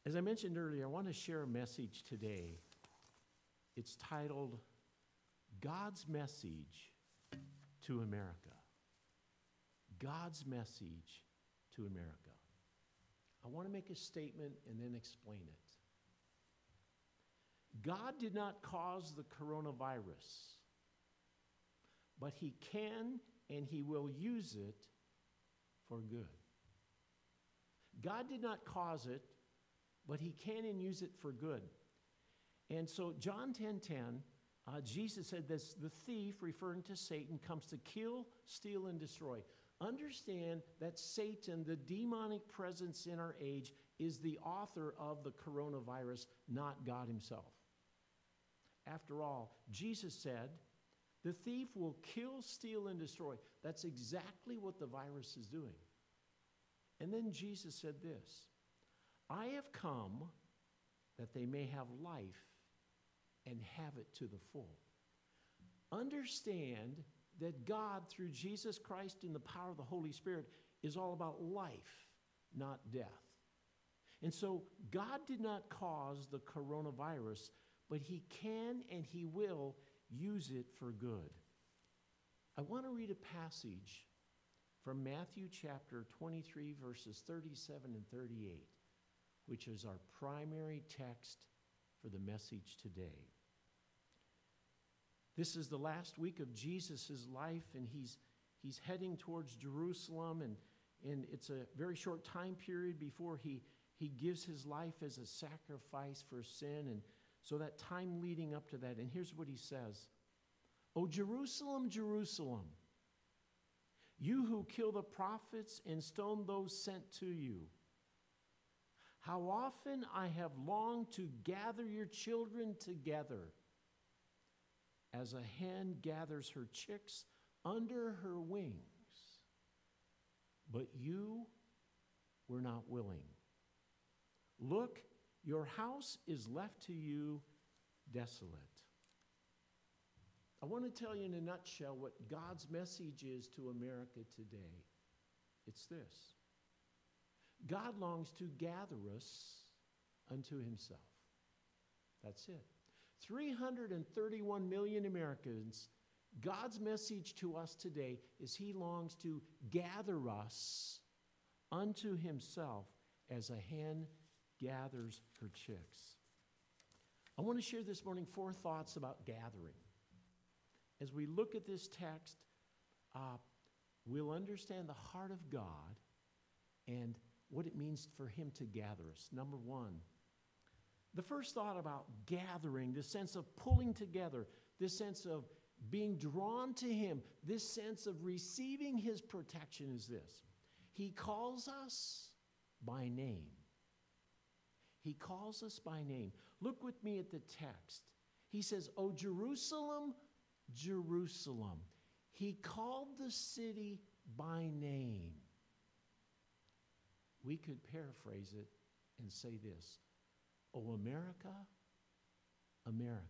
As I mentioned earlier, I want to share a message today. It's titled, God's Message to America. God's Message to America. I want to make a statement and then explain it. God did not cause the coronavirus, but He can and He will use it for good. God did not cause it, but He can and use it for good. And so John 10:10, Jesus said this, the thief, referring to Satan, comes to kill, steal, and destroy. Understand that Satan, the demonic presence in our age, is the author of the coronavirus, not God Himself. After all, Jesus said, the thief will kill, steal, and destroy. That's exactly what the virus is doing. And then Jesus said this, I have come that they may have life and have it to the full. Understand that God, through Jesus Christ in the power of the Holy Spirit, is all about life, not death. And so God did not cause the coronavirus, but He can and He will use it for good. I want to read a passage from Matthew chapter 23, verses 37 and 38, which is our primary text for the message today. This is the last week of Jesus' life, and he's heading towards Jerusalem, and it's a very short time period before he gives his life as a sacrifice for sin, and so that time leading up to that. And here's what he says. O Jerusalem, Jerusalem, you who kill the prophets and stone those sent to you, how often I have longed to gather your children together as a hen gathers her chicks under her wings, but you were not willing. Look, your house is left to you desolate. I want to tell you in a nutshell what God's message is to America today. It's this. God longs to gather us unto Himself. That's it. 331 million Americans, God's message to us today is He longs to gather us unto Himself as a hen gathers her chicks. I want to share this morning 4 thoughts about gathering. As we look at this text, we'll understand the heart of God and what it means for Him to gather us. Number 1, the first thought about gathering, this sense of pulling together, this sense of being drawn to Him, this sense of receiving His protection is this. He calls us by name. He calls us by name. Look with me at the text. He says, O Jerusalem, Jerusalem. He called the city by name. We could paraphrase it and say this, O America, America.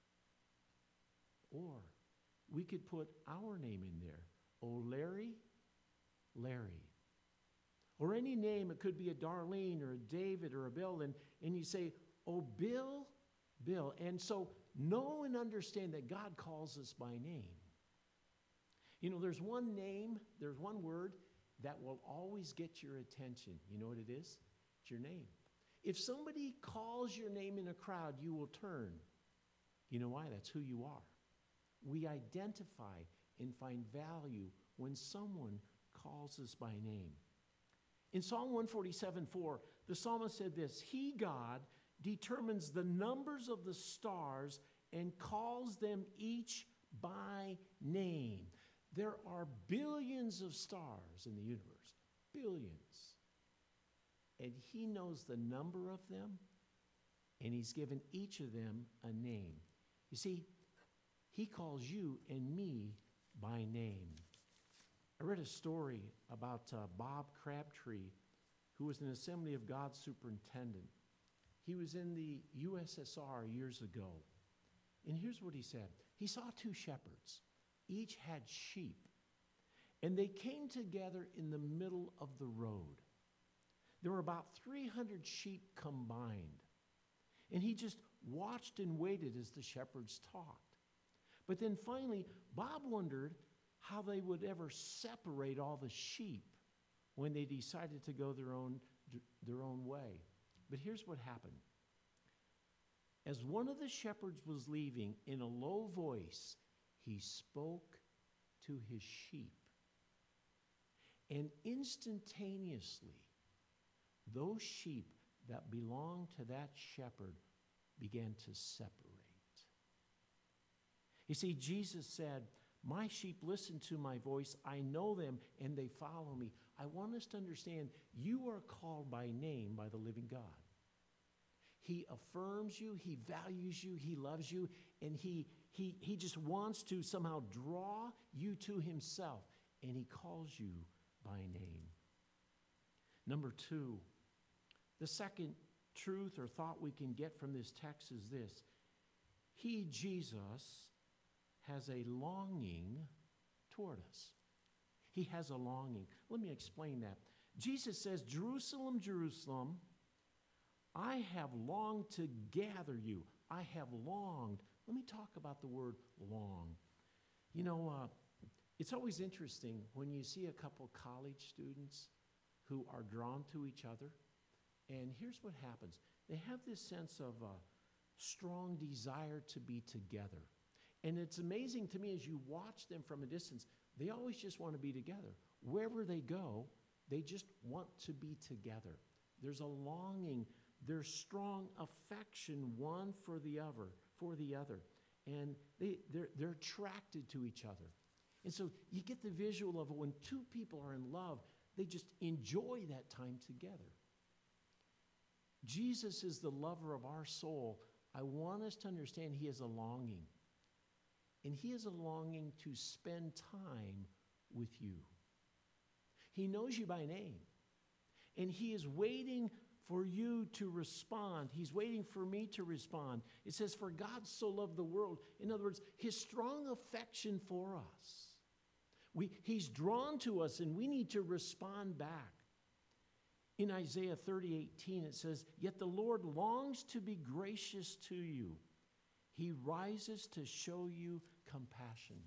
Or we could put our name in there, O Larry, Larry. Or any name, it could be a Darlene or a David or a Bill, and you say, oh, Bill, Bill. And so know and understand that God calls us by name. You know, there's one name, there's one word that will always get your attention. You know what it is? It's your name. If somebody calls your name in a crowd, you will turn. You know why? That's who you are. We identify and find value when someone calls us by name. In Psalm 147:4, the psalmist said this, He, God, determines the numbers of the stars and calls them each by name. There are billions of stars in the universe, billions. And He knows the number of them, and He's given each of them a name. You see, He calls you and me by name. I read a story about Bob Crabtree, who was an Assembly of God superintendent. He was in the USSR years ago. And here's what he said. He saw 2 shepherds. Each had sheep. And they came together in the middle of the road. There were about 300 sheep combined. And he just watched and waited as the shepherds talked. But then finally, Bob wondered how they would ever separate all the sheep when they decided to go their own way. But here's what happened. As one of the shepherds was leaving, in a low voice, he spoke to his sheep. And instantaneously, those sheep that belonged to that shepherd began to separate. You see, Jesus said, "My sheep listen to my voice. I know them, and they follow me." I want us to understand you are called by name by the living God. He affirms you, he values you, he loves you, and he just wants to somehow draw you to himself, and he calls you by name. Number 2, the second truth or thought we can get from this text is this. He, Jesus, has a longing toward us. He has a longing. Let me explain that. Jesus says, "Jerusalem, Jerusalem, I have longed to gather you." I have longed. Let me talk about the word long. You know, it's always interesting when you see a couple college students who are drawn to each other. And here's what happens. They have this sense of a strong desire to be together. And it's amazing to me as you watch them from a distance, they always just want to be together. Wherever they go, they just want to be together. There's a longing. There's strong affection one for the other. And they're attracted to each other. And so you get the visual of it when two people are in love, they just enjoy that time together. Jesus is the lover of our soul. I want us to understand he has a longing. And he has a longing to spend time with you. He knows you by name. And he is waiting for you to respond. He's waiting for me to respond. It says, "For God so loved the world." In other words, his strong affection for us. He's drawn to us and we need to respond back. In Isaiah 30:18, it says, "Yet the Lord longs to be gracious to you. He rises to show you compassion."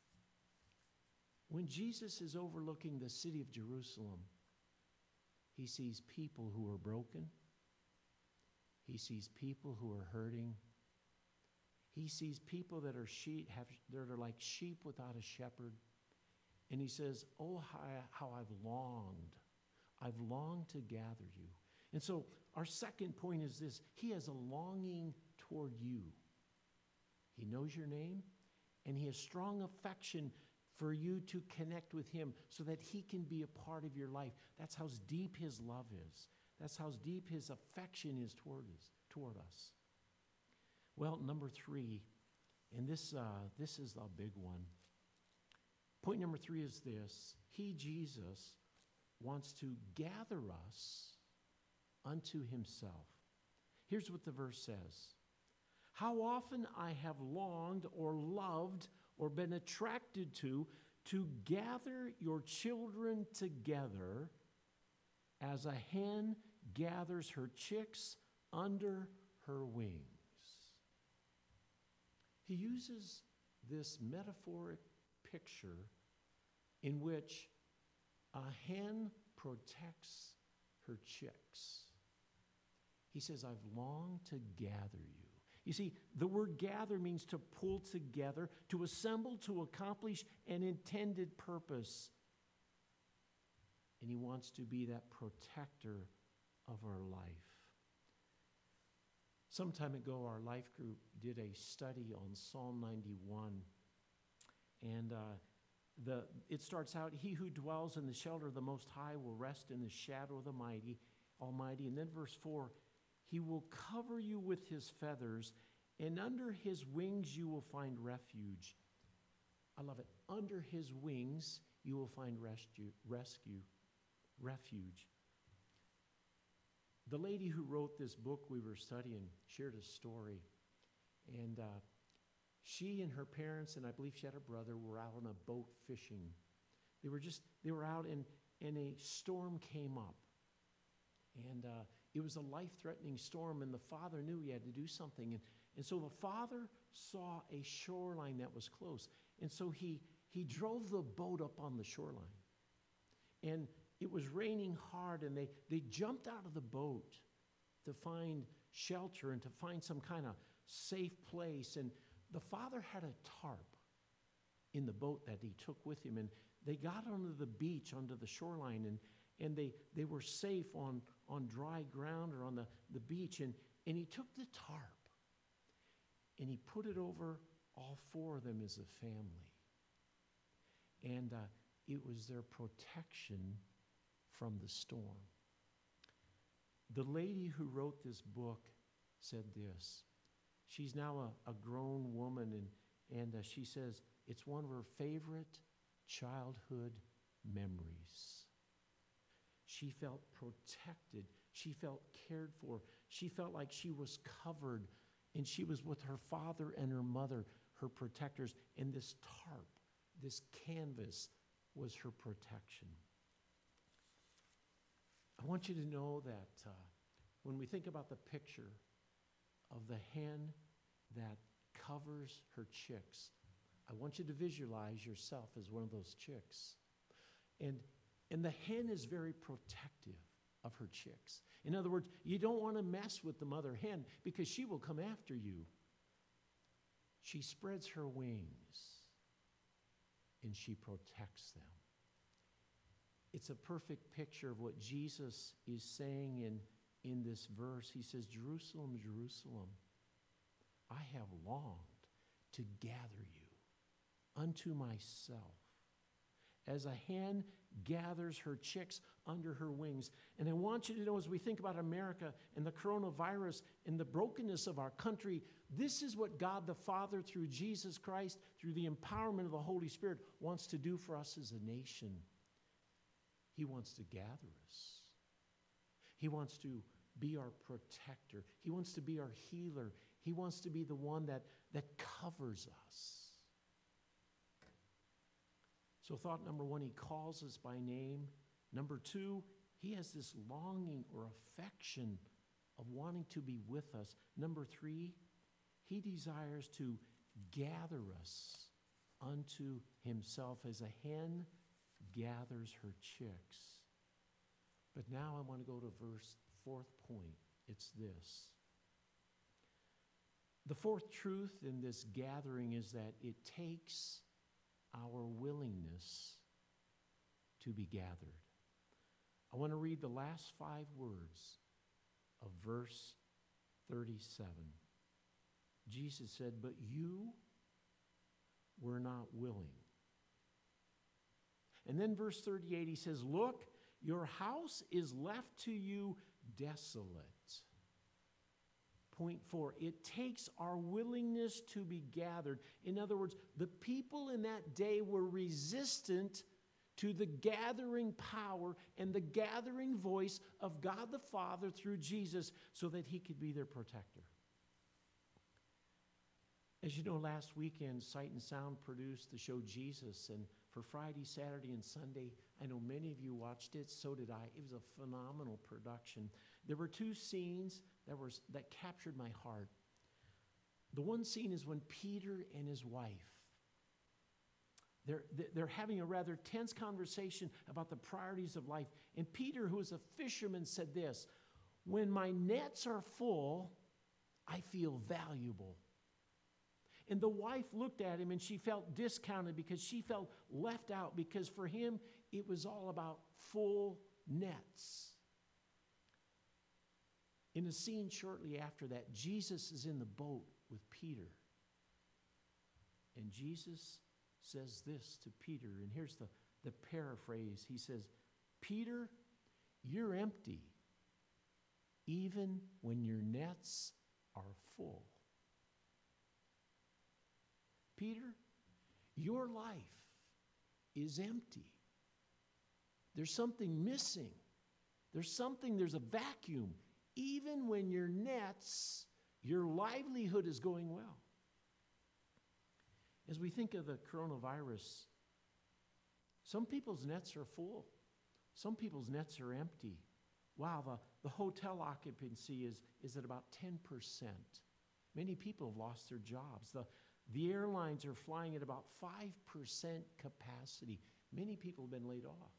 When Jesus is overlooking the city of Jerusalem, he sees people who are broken. He sees people who are hurting. He sees people that are like sheep without a shepherd. And he says, "Oh, how I've longed. I've longed to gather you." And so our second point is this. He has a longing toward you. He knows your name, and he has strong affection for you to connect with him so that he can be a part of your life. That's how deep his love is. That's how deep his affection is toward us. Well, number 3, and this is a big one. Point number 3 is this. He, Jesus, wants to gather us unto himself. Here's what the verse says. "How often I have longed or loved or been attracted to gather your children together as a hen gathers her chicks under her wings." He uses this metaphoric picture in which a hen protects her chicks. He says, "I've longed to gather you." You see, the word gather means to pull together, to assemble, to accomplish an intended purpose. And he wants to be that protector of our life. Some time ago, our life group did a study on Psalm 91. And it starts out, "He who dwells in the shelter of the Most High will rest in the shadow of the Almighty. And then verse 4, "He will cover you with his feathers, and under his wings you will find refuge." I love it. Under his wings you will find refuge. The lady who wrote this book we were studying shared a story. And she and her parents, and I believe she had a brother, were out on a boat fishing. They were out and a storm came up. And it was a life-threatening storm, and the father knew he had to do something. And so the father saw a shoreline that was close. And so he drove the boat up on the shoreline. And it was raining hard, and they jumped out of the boat to find shelter and to find some kind of safe place. And the father had a tarp in the boat that he took with him. And they got onto the beach, onto the shoreline, and they were safe on dry ground or on the beach. And he took the tarp and he put it over all four of them as a family. And it was their protection from the storm. The lady who wrote this book said this. She's now a grown woman, and she says it's one of her favorite childhood memories. She felt protected. She felt cared for. She felt like she was covered, and she was with her father and her mother, her protectors, and this tarp, this canvas was her protection. I want you to know that when we think about the picture of the hen that covers her chicks, I want you to visualize yourself as one of those chicks. And the hen is very protective of her chicks. In other words, you don't want to mess with the mother hen because she will come after you. She spreads her wings and she protects them. It's a perfect picture of what Jesus is saying in this verse. He says, Jerusalem, Jerusalem, I have longed to gather you unto myself, as a hen gathers her chicks under her wings. And I want you to know, as we think about America and the coronavirus and the brokenness of our country, this is what God the Father, through Jesus Christ, through the empowerment of the Holy Spirit, wants to do for us as a nation. He wants to gather us. He wants to be our protector. He wants to be our healer. He wants to be the one that covers us. So thought number one, he calls us by name. Number two, he has this longing or affection of wanting to be with us. Number three, he desires to gather us unto himself as a hen gathers her chicks. But now I want to go to fourth point. It's this. The fourth truth in this gathering is that it takes our willingness to be gathered. I want to read the last 5 words of verse 37. Jesus said, "But you were not willing." And then verse 38, he says, "Look, your house is left to you desolate." Point 4, it takes our willingness to be gathered. In other words, the people in that day were resistant to the gathering power and the gathering voice of God the Father through Jesus so that he could be their protector. As you know, last weekend, Sight and Sound produced the show Jesus, and for Friday, Saturday, and Sunday, I know many of you watched it, so did I. It was a phenomenal production. There were 2 scenes that captured my heart. The one scene is when Peter and his wife, they're having a rather tense conversation about the priorities of life. And Peter, who is a fisherman, said this, "When my nets are full, I feel valuable." And the wife looked at him and she felt discounted because she felt left out, because for him it was all about full nets. In a scene shortly after that, Jesus is in the boat with Peter. And Jesus says this to Peter, and here's the paraphrase. He says, "Peter, you're empty, even when your nets are full." Peter, your life is empty. There's something missing. There's a vacuum. Even when your livelihood is going well. As we think of the coronavirus, some people's nets are full. Some people's nets are empty. wow, the hotel occupancy is at about 10%. Many people have lost their jobs. The airlines are flying at about 5% capacity. Many people have been laid off.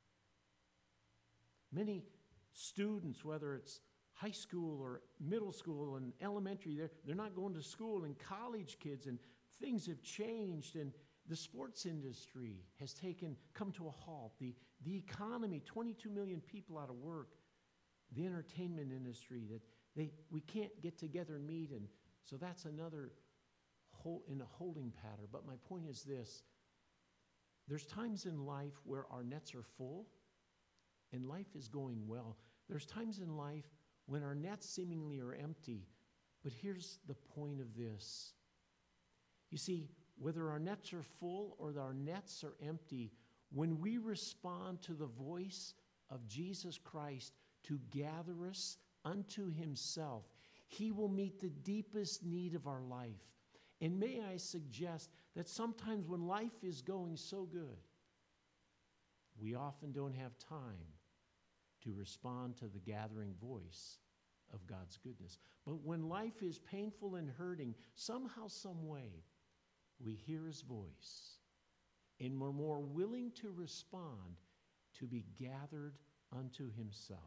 Many students, whether it's high school or middle school and elementary, they're not going to school, and college kids, and things have changed, and the sports industry has come to a halt. The economy, 22 million people out of work. The entertainment industry, that we can't get together and meet, and so that's another in a holding pattern. But my point is this: there's times in life where our nets are full and life is going well. There's times in life when our nets seemingly are empty. But here's the point of this. You see, whether our nets are full or our nets are empty, when we respond to the voice of Jesus Christ to gather us unto himself, he will meet the deepest need of our life. And may I suggest that sometimes when life is going so good, we often don't have time to respond to the gathering voice of God's goodness. But when life is painful and hurting, somehow, some way, we hear his voice, and we're more willing to respond to be gathered unto himself.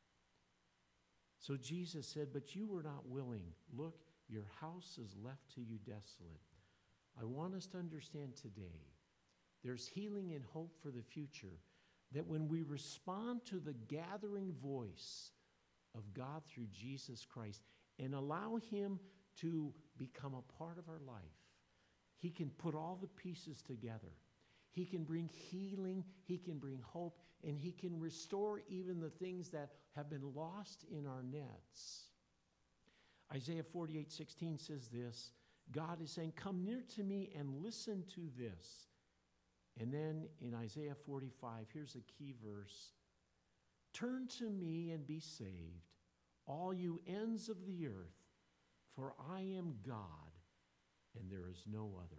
So Jesus said, but you were not willing. Look, your house is left to you desolate. I want us to understand today, there's healing and hope for the future, that when we respond to the gathering voice of God through Jesus Christ and allow him to become a part of our life, he can put all the pieces together. He can bring healing, he can bring hope, and he can restore even the things that have been lost in our nets. Isaiah 48:16 says this. God is saying, come near to me and listen to this. And then in Isaiah 45, here's a key verse. Turn to me and be saved, all you ends of the earth, for I am God, and there is no other.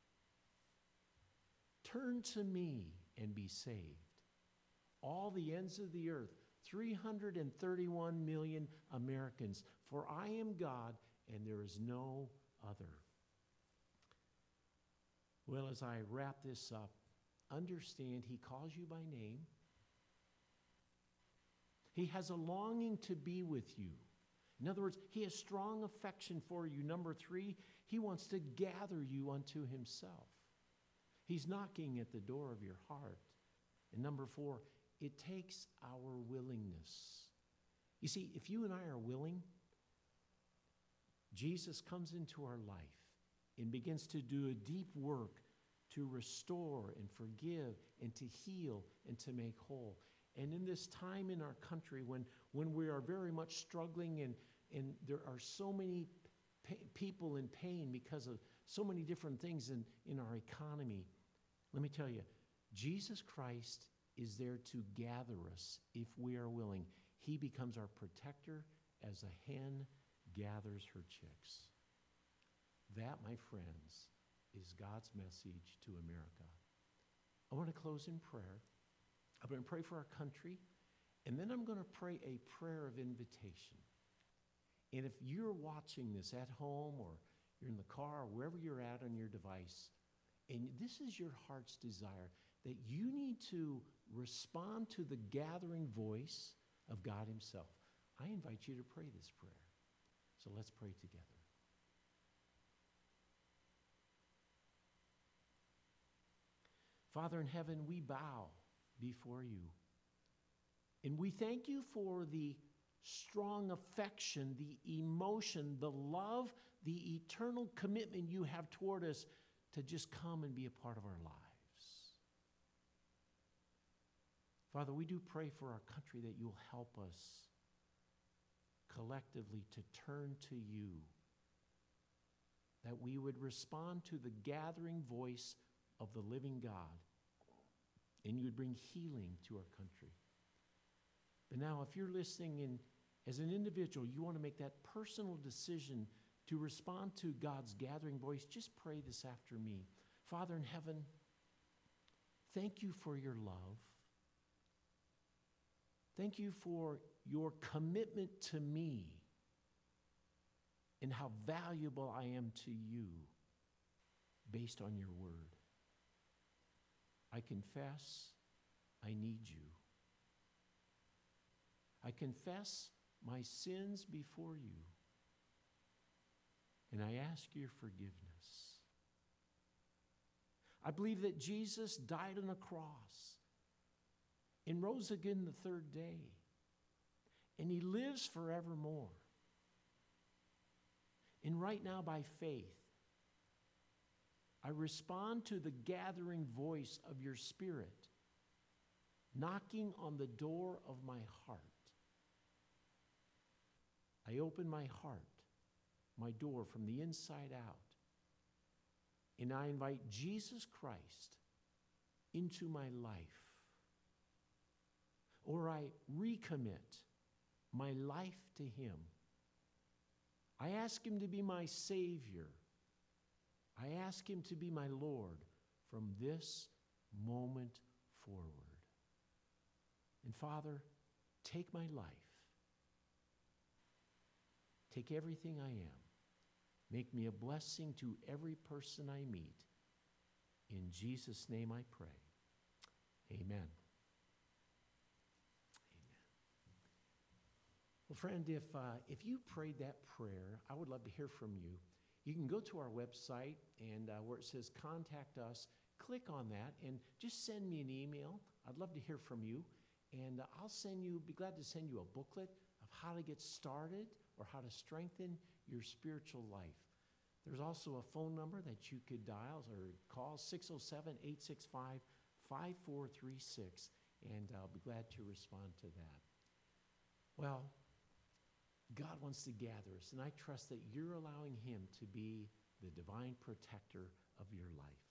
Turn to me and be saved, all the ends of the earth, 331 million Americans, for I am God, and there is no other. Well, as I wrap this up, understand he calls you by name. He has a longing to be with you. In other words, he has strong affection for you. Number 3, he wants to gather you unto himself. He's knocking at the door of your heart. And number 4, it takes our willingness. You see, if you and I are willing, Jesus comes into our life and begins to do a deep work to restore and forgive and to heal and to make whole. And in this time in our country when we are very much struggling and there are so many people in pain because of so many different things in our economy, let me tell you, Jesus Christ is there to gather us if we are willing. He becomes our protector as a hen gathers her chicks. That, my friends, is God's message to America. I want to close in prayer. I'm going to pray for our country, and then I'm going to pray a prayer of invitation. And if you're watching this at home or you're in the car or wherever you're at on your device, and this is your heart's desire, that you need to respond to the gathering voice of God himself, I invite you to pray this prayer. So let's pray together. Father in heaven, we bow before you. And we thank you for the strong affection, the emotion, the love, the eternal commitment you have toward us to just come and be a part of our lives. Father, we do pray for our country that you'll help us collectively to turn to you, that we would respond to the gathering voice of the living God, and you would bring healing to our country. But now, if you're listening and as an individual, you want to make that personal decision to respond to God's gathering voice, just pray this after me. Father in heaven, thank you for your love. Thank you for your commitment to me and how valuable I am to you based on your word. I confess I need you. I confess my sins before you, and I ask your forgiveness. I believe that Jesus died on the cross and rose again the third day, and he lives forevermore. And right now, by faith, I respond to the gathering voice of your Spirit, knocking on the door of my heart. I open my heart, my door from the inside out, and I invite Jesus Christ into my life. Or I recommit my life to him. I ask him to be my Savior. I ask him to be my Lord from this moment forward. And Father, take my life. Take everything I am. Make me a blessing to every person I meet. In Jesus' name I pray. Amen. Amen. Well, friend, if you prayed that prayer, I would love to hear from you. You can go to our website, and where it says Contact Us, click on that, and just send me an email. I'd love to hear from you. And I'll be glad to send you a booklet of how to get started or how to strengthen your spiritual life. There's also a phone number that you could dial or call, 607-865-5436, and I'll be glad to respond to that. Well, God wants to gather us, and I trust that you're allowing him to be the divine protector of your life.